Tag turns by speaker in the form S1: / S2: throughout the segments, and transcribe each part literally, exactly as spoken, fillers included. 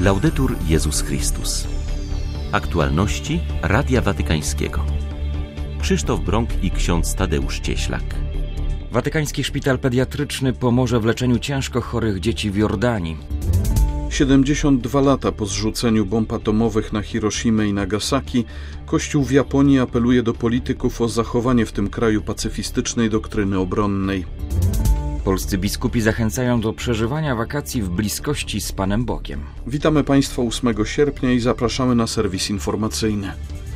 S1: Laudetur Jezus Chrystus. Aktualności Radia Watykańskiego. Krzysztof Brąk i ksiądz Tadeusz Cieślak.
S2: Watykański Szpital Pediatryczny pomoże w leczeniu ciężko chorych dzieci w Jordanii.
S3: siedemdziesiąt dwa lata po zrzuceniu bomb atomowych na Hiroshimę i Nagasaki, Kościół w Japonii apeluje do polityków o zachowanie w tym kraju pacyfistycznej doktryny obronnej.
S2: Polscy biskupi zachęcają do przeżywania wakacji w bliskości z Panem Bogiem.
S3: Witamy Państwa ósmego sierpnia i zapraszamy na serwis informacyjny.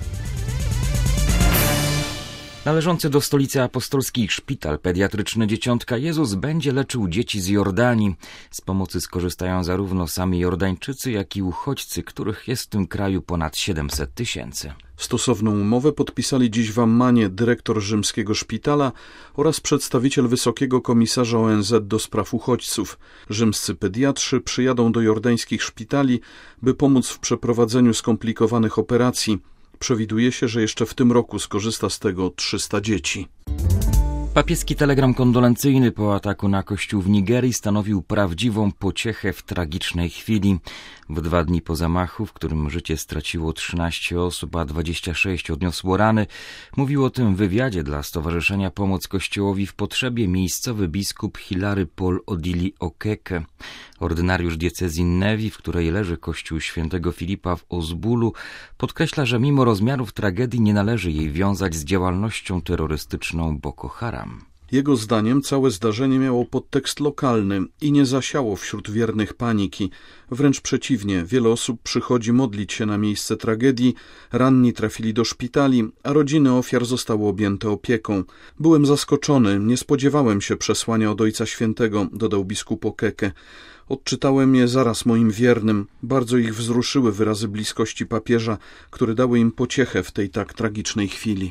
S2: Należący do Stolicy Apostolskiej Szpital Pediatryczny Dzieciątka Jezus będzie leczył dzieci z Jordanii. Z pomocy skorzystają zarówno sami Jordańczycy, jak i uchodźcy, których jest w tym kraju ponad siedemset tysięcy.
S3: Stosowną umowę podpisali dziś w Ammanie dyrektor rzymskiego szpitala oraz przedstawiciel Wysokiego Komisarza O N Z do spraw uchodźców. Rzymscy pediatrzy przyjadą do jordańskich szpitali, by pomóc w przeprowadzeniu skomplikowanych operacji. Przewiduje się, że jeszcze w tym roku skorzysta z tego trzysta dzieci.
S2: Papieski telegram kondolencyjny po ataku na kościół w Nigerii stanowił prawdziwą pociechę w tragicznej chwili. W dwa dni po zamachu, w którym życie straciło trzynaście osób, a dwadzieścia sześć odniosło rany, mówił o tym w wywiadzie dla Stowarzyszenia Pomoc Kościołowi w Potrzebie miejscowy biskup Hilary Paul Odili Okeke. Ordynariusz diecezji Nnewi, w której leży kościół świętego Filipa w Ozbulu, podkreśla, że mimo rozmiarów tragedii nie należy jej wiązać z działalnością terrorystyczną Boko Haram.
S3: Jego zdaniem całe zdarzenie miało podtekst lokalny i nie zasiało wśród wiernych paniki. Wręcz przeciwnie, wiele osób przychodzi modlić się na miejsce tragedii, ranni trafili do szpitali, a rodziny ofiar zostały objęte opieką. Byłem zaskoczony, nie spodziewałem się przesłania od Ojca Świętego, dodał biskup Okeke. Odczytałem je zaraz moim wiernym. Bardzo ich wzruszyły wyrazy bliskości papieża, które dały im pociechę w tej tak tragicznej chwili.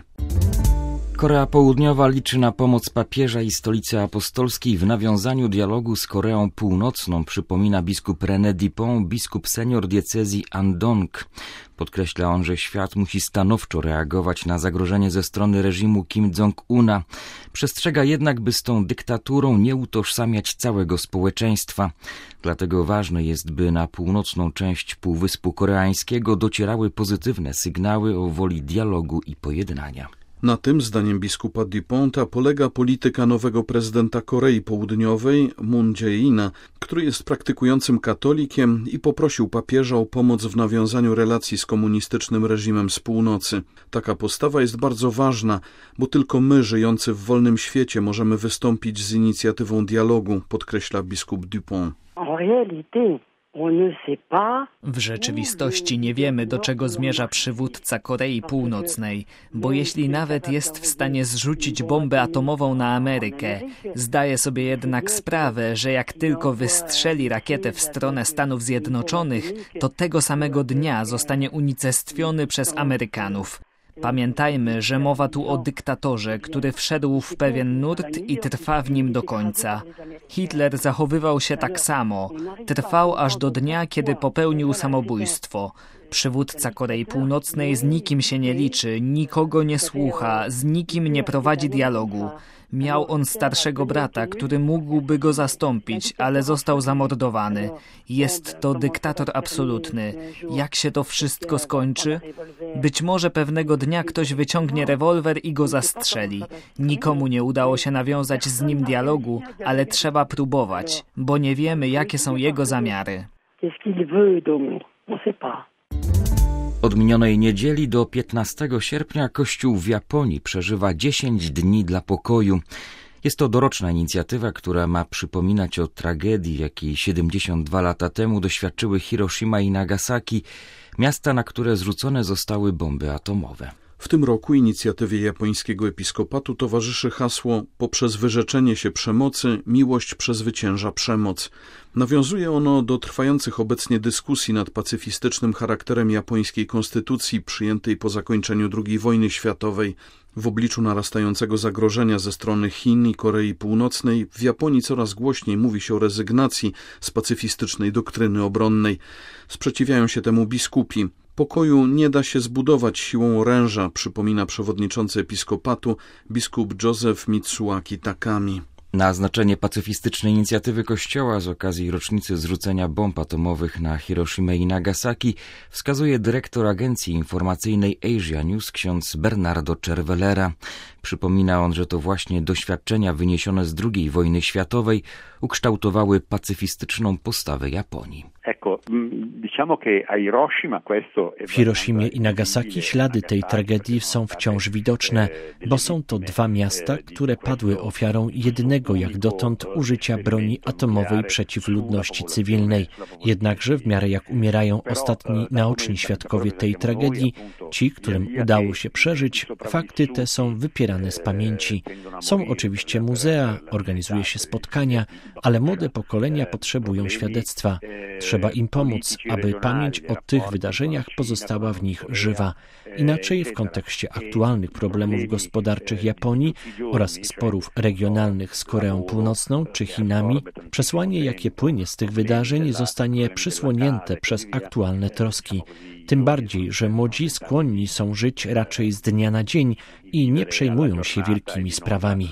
S2: Korea Południowa liczy na pomoc papieża i Stolicy Apostolskiej w nawiązaniu dialogu z Koreą Północną, przypomina biskup René Dipon, biskup senior diecezji Andong. Podkreśla on, że świat musi stanowczo reagować na zagrożenie ze strony reżimu Kim Jong-una. Przestrzega jednak, by z tą dyktaturą nie utożsamiać całego społeczeństwa. Dlatego ważne jest, by na północną część Półwyspu Koreańskiego docierały pozytywne sygnały o woli dialogu i pojednania.
S3: Na tym, zdaniem biskupa Duponta, polega polityka nowego prezydenta Korei Południowej, Moon Jae-ina, który jest praktykującym katolikiem i poprosił papieża o pomoc w nawiązaniu relacji z komunistycznym reżimem z północy. Taka postawa jest bardzo ważna, bo tylko my, żyjący w wolnym świecie, możemy wystąpić z inicjatywą dialogu, podkreśla biskup Dupont.
S4: W rzeczywistości nie wiemy, do czego zmierza przywódca Korei Północnej, bo jeśli nawet jest w stanie zrzucić bombę atomową na Amerykę, zdaje sobie jednak sprawę, że jak tylko wystrzeli rakietę w stronę Stanów Zjednoczonych, to tego samego dnia zostanie unicestwiony przez Amerykanów. Pamiętajmy, że mowa tu o dyktatorze, który wszedł w pewien nurt i trwa w nim do końca. Hitler zachowywał się tak samo. Trwał aż do dnia, kiedy popełnił samobójstwo. Przywódca Korei Północnej z nikim się nie liczy, nikogo nie słucha, z nikim nie prowadzi dialogu. Miał on starszego brata, który mógłby go zastąpić, ale został zamordowany. Jest to dyktator absolutny. Jak się to wszystko skończy? Być może pewnego dnia ktoś wyciągnie rewolwer i go zastrzeli. Nikomu nie udało się nawiązać z nim dialogu, ale trzeba próbować, bo nie wiemy, jakie są jego zamiary.
S2: Od minionej niedzieli do piętnastego sierpnia Kościół w Japonii przeżywa dziesięć dni dla pokoju. Jest to doroczna inicjatywa, która ma przypominać o tragedii, jakiej siedemdziesiąt dwa lata temu doświadczyły Hiroshima i Nagasaki, miasta, na które zrzucone zostały bomby atomowe.
S3: W tym roku inicjatywie japońskiego episkopatu towarzyszy hasło „Poprzez wyrzeczenie się przemocy, miłość przezwycięża przemoc”. Nawiązuje ono do trwających obecnie dyskusji nad pacyfistycznym charakterem japońskiej konstytucji przyjętej po zakończeniu drugiej wojny światowej. W obliczu narastającego zagrożenia ze strony Chin i Korei Północnej w Japonii coraz głośniej mówi się o rezygnacji z pacyfistycznej doktryny obronnej. Sprzeciwiają się temu biskupi. Pokoju nie da się zbudować siłą oręża, przypomina przewodniczący episkopatu biskup Joseph Mitsuaki Takami.
S2: Na znaczenie pacyfistycznej inicjatywy Kościoła z okazji rocznicy zrzucenia bomb atomowych na Hiroshimę i Nagasaki wskazuje dyrektor agencji informacyjnej Asia News ksiądz Bernardo Cervelera. Przypomina on, że to właśnie doświadczenia wyniesione z drugiej wojny światowej ukształtowały pacyfistyczną postawę Japonii.
S5: W Hiroshimie i Nagasaki ślady tej tragedii są wciąż widoczne, bo są to dwa miasta, które padły ofiarą jedynego jak dotąd użycia broni atomowej przeciw ludności cywilnej. Jednakże w miarę jak umierają ostatni naoczni świadkowie tej tragedii, ci, którym udało się przeżyć, fakty te są wypierane z pamięci. Są oczywiście muzea, organizuje się spotkania, ale młode pokolenia potrzebują świadectwa. Trzeba im pomóc, aby pamięć o tych wydarzeniach pozostała w nich żywa. Inaczej w kontekście aktualnych problemów gospodarczych Japonii oraz sporów regionalnych z Koreą Północną czy Chinami, przesłanie, jakie płynie z tych wydarzeń, zostanie przysłonięte przez aktualne troski. Tym bardziej, że młodzi skłonni są żyć raczej z dnia na dzień i nie przejmują się wielkimi sprawami.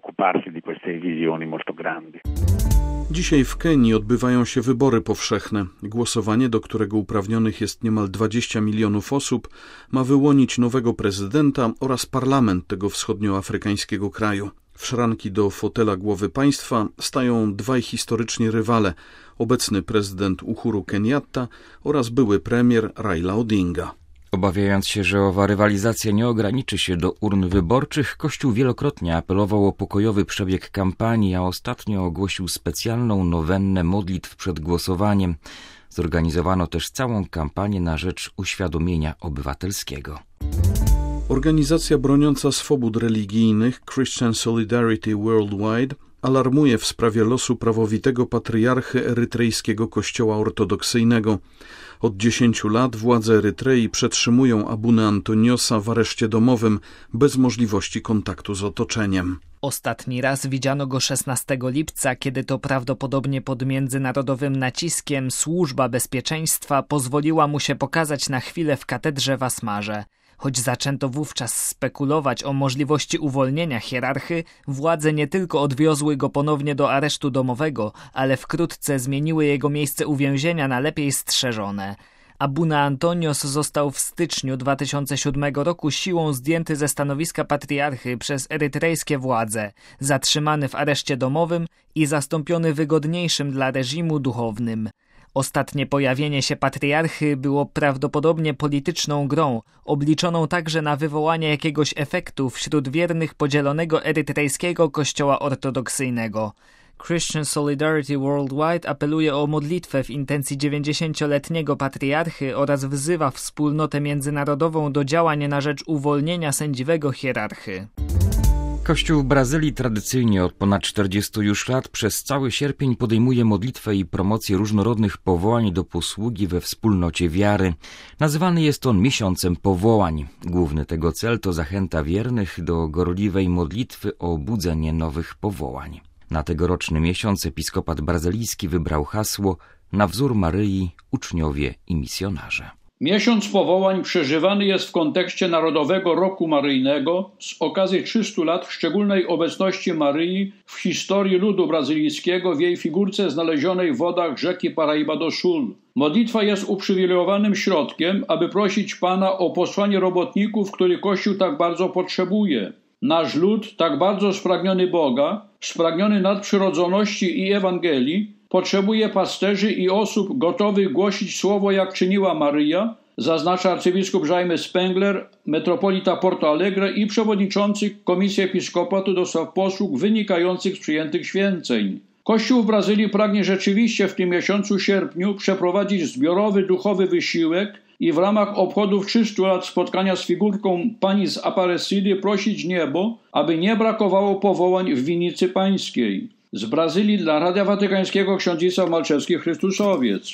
S3: Dzisiaj w Kenii odbywają się wybory powszechne. Głosowanie, do którego uprawnionych jest niemal dwadzieścia milionów osób, ma wyłonić nowego prezydenta oraz parlament tego wschodnioafrykańskiego kraju. W szranki do fotela głowy państwa stają dwaj historyczni rywale, obecny prezydent Uhuru Kenyatta oraz były premier Raila Odinga.
S2: Obawiając się, że owa rywalizacja nie ograniczy się do urn wyborczych, Kościół wielokrotnie apelował o pokojowy przebieg kampanii, a ostatnio ogłosił specjalną nowennę modlitw przed głosowaniem. Zorganizowano też całą kampanię na rzecz uświadomienia obywatelskiego.
S3: Organizacja broniąca swobód religijnych Christian Solidarity Worldwide alarmuje w sprawie losu prawowitego patriarchy erytrejskiego kościoła ortodoksyjnego. Od dziesięciu lat władze Erytrei przetrzymują Abunę Antoniosa w areszcie domowym bez możliwości kontaktu z otoczeniem.
S4: Ostatni raz widziano go szesnastego lipca, kiedy to prawdopodobnie pod międzynarodowym naciskiem służba bezpieczeństwa pozwoliła mu się pokazać na chwilę w katedrze w Asmarze. Choć zaczęto wówczas spekulować o możliwości uwolnienia hierarchy, władze nie tylko odwiozły go ponownie do aresztu domowego, ale wkrótce zmieniły jego miejsce uwięzienia na lepiej strzeżone. Abuna Antonios został w styczniu dwa tysiące siódmego roku siłą zdjęty ze stanowiska patriarchy przez erytrejskie władze, zatrzymany w areszcie domowym i zastąpiony wygodniejszym dla reżimu duchownym. Ostatnie pojawienie się patriarchy było prawdopodobnie polityczną grą, obliczoną także na wywołanie jakiegoś efektu wśród wiernych podzielonego erytrejskiego kościoła ortodoksyjnego. Christian Solidarity Worldwide apeluje o modlitwę w intencji dziewięćdziesięcioletniego patriarchy oraz wzywa wspólnotę międzynarodową do działań na rzecz uwolnienia sędziwego hierarchy.
S2: Kościół w Brazylii tradycyjnie od ponad czterdziestu już lat przez cały sierpień podejmuje modlitwę i promocję różnorodnych powołań do posługi we wspólnocie wiary. Nazywany jest on miesiącem powołań. Główny tego cel to zachęta wiernych do gorliwej modlitwy o budzenie nowych powołań. Na tegoroczny miesiąc episkopat brazylijski wybrał hasło „Na wzór Maryi, uczniowie i misjonarze”.
S6: Miesiąc powołań przeżywany jest w kontekście Narodowego Roku Maryjnego z okazji trzystu lat szczególnej obecności Maryi w historii ludu brazylijskiego w jej figurce znalezionej w wodach rzeki Paraíba do Sul. Modlitwa jest uprzywilejowanym środkiem, aby prosić Pana o posłanie robotników, których Kościół tak bardzo potrzebuje. Nasz lud, tak bardzo spragniony Boga, spragniony nadprzyrodzoności i Ewangelii, potrzebuje pasterzy i osób gotowych głosić słowo, jak czyniła Maryja, zaznacza arcybiskup Jaime Spengler, metropolita Porto Alegre i przewodniczący Komisji Episkopatu do spraw posług wynikających z przyjętych święceń. Kościół w Brazylii pragnie rzeczywiście w tym miesiącu sierpniu przeprowadzić zbiorowy duchowy wysiłek i w ramach obchodów trzystu lat spotkania z figurką Pani z Aparecidy prosić niebo, aby nie brakowało powołań w winnicy pańskiej. Z Brazylii dla Radia Watykańskiego ksiądz Zdzisław Malczewski, Chrystusowiec.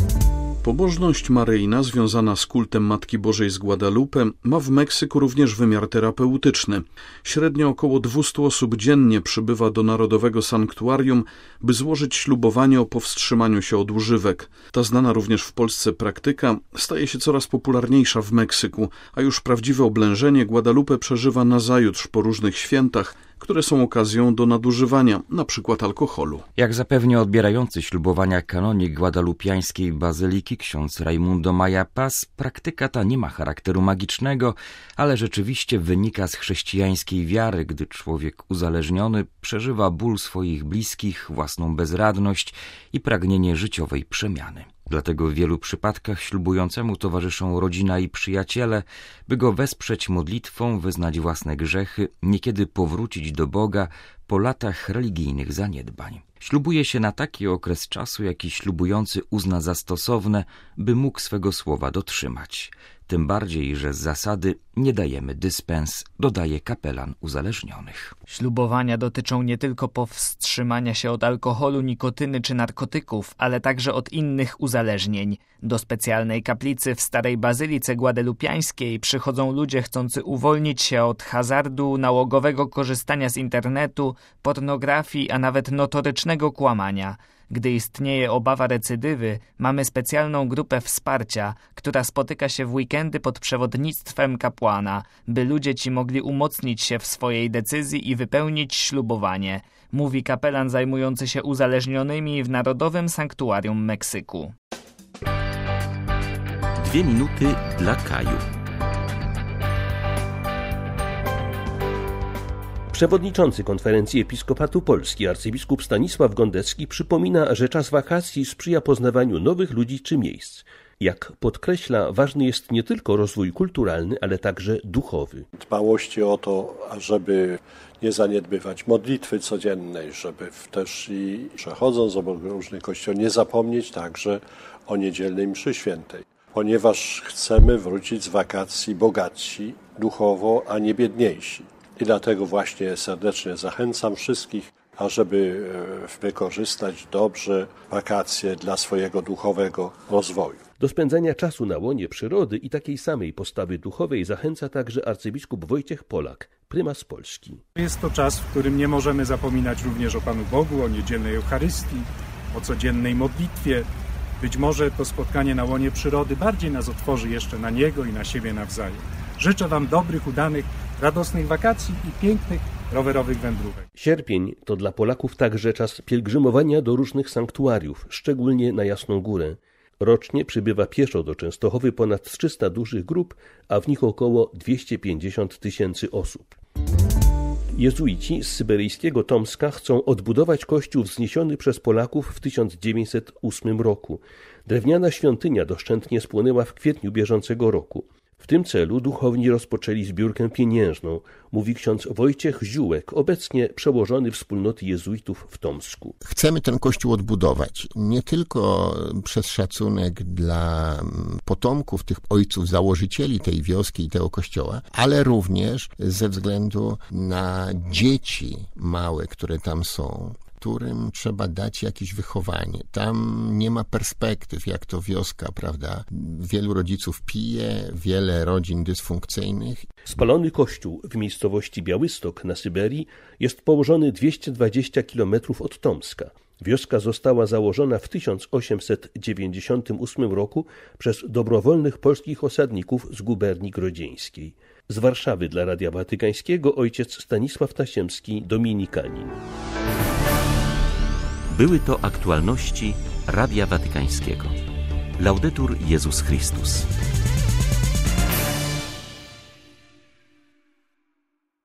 S3: Pobożność maryjna związana z kultem Matki Bożej z Guadalupe ma w Meksyku również wymiar terapeutyczny. Średnio około dwieście osób dziennie przybywa do Narodowego Sanktuarium, by złożyć ślubowanie o powstrzymaniu się od używek. Ta znana również w Polsce praktyka staje się coraz popularniejsza w Meksyku, a już prawdziwe oblężenie Guadalupe przeżywa nazajutrz po różnych świętach, które są okazją do nadużywania, na przykład alkoholu.
S2: Jak zapewnia odbierający ślubowania kanonik guadalupiańskiej bazyliki ksiądz Raimundo Maja Paz, praktyka ta nie ma charakteru magicznego, ale rzeczywiście wynika z chrześcijańskiej wiary, gdy człowiek uzależniony przeżywa ból swoich bliskich, własną bezradność i pragnienie życiowej przemiany. Dlatego w wielu przypadkach ślubującemu towarzyszą rodzina i przyjaciele, by go wesprzeć modlitwą, wyznać własne grzechy, niekiedy powrócić do Boga po latach religijnych zaniedbań. Ślubuje się na taki okres czasu, jaki ślubujący uzna za stosowne, by mógł swego słowa dotrzymać. Tym bardziej, że z zasady nie dajemy dyspens, dodaje kapelan uzależnionych.
S4: Ślubowania dotyczą nie tylko powstrzymania się od alkoholu, nikotyny czy narkotyków, ale także od innych uzależnień. Do specjalnej kaplicy w Starej Bazylice Guadalupiańskiej przychodzą ludzie chcący uwolnić się od hazardu, nałogowego korzystania z internetu, pornografii, a nawet notorycznego kłamania. Gdy istnieje obawa recydywy, mamy specjalną grupę wsparcia, która spotyka się w weekendy pod przewodnictwem kapłana, by ludzie ci mogli umocnić się w swojej decyzji i wypełnić ślubowanie, mówi kapelan zajmujący się uzależnionymi w Narodowym Sanktuarium Meksyku.
S1: Dwie minuty dla Kaju.
S7: Przewodniczący Konferencji Episkopatu Polski arcybiskup Stanisław Gondecki przypomina, że czas wakacji sprzyja poznawaniu nowych ludzi czy miejsc. Jak podkreśla, ważny jest nie tylko rozwój kulturalny, ale także duchowy.
S8: Dbałości o to, żeby nie zaniedbywać modlitwy codziennej, żeby też i przechodząc obok różnych kościołów nie zapomnieć także o niedzielnej mszy świętej. Ponieważ chcemy wrócić z wakacji bogatsi duchowo, a nie biedniejsi. I dlatego właśnie serdecznie zachęcam wszystkich, ażeby wykorzystać dobrze wakacje dla swojego duchowego rozwoju.
S7: Do spędzania czasu na łonie przyrody i takiej samej postawy duchowej zachęca także arcybiskup Wojciech Polak, prymas Polski.
S9: Jest to czas, w którym nie możemy zapominać również o Panu Bogu, o niedzielnej Eucharystii, o codziennej modlitwie. Być może to spotkanie na łonie przyrody bardziej nas otworzy jeszcze na Niego i na siebie nawzajem. Życzę Wam dobrych, udanych, radosnych wakacji i pięknych rowerowych wędrówek.
S7: Sierpień to dla Polaków także czas pielgrzymowania do różnych sanktuariów, szczególnie na Jasną Górę. Rocznie przybywa pieszo do Częstochowy ponad trzysta dużych grup, a w nich około dwieście pięćdziesiąt tysięcy osób. Jezuici z syberyjskiego Tomska chcą odbudować kościół wzniesiony przez Polaków w tysiąc dziewięćset ósmym roku. Drewniana świątynia doszczętnie spłonęła w kwietniu bieżącego roku. W tym celu duchowni rozpoczęli zbiórkę pieniężną, mówi ksiądz Wojciech Ziółek, obecnie przełożony wspólnoty jezuitów w Tomsku.
S10: Chcemy ten kościół odbudować, nie tylko przez szacunek dla potomków tych ojców, założycieli tej wioski i tego kościoła, ale również ze względu na dzieci małe, które tam są, którym trzeba dać jakieś wychowanie. Tam nie ma perspektyw, jak to wioska, prawda? Wielu rodziców pije, wiele rodzin dysfunkcyjnych.
S7: Spalony kościół w miejscowości Białystok na Syberii jest położony dwieście dwadzieścia kilometrów od Tomska. Wioska została założona w tysiąc osiemset dziewięćdziesiątym ósmym roku przez dobrowolnych polskich osadników z guberni grodzieńskiej. Z Warszawy dla Radia Watykańskiego ojciec Stanisław Tasiemski, dominikanin.
S1: Były to aktualności Radia Watykańskiego. Laudetur Jezus Chrystus.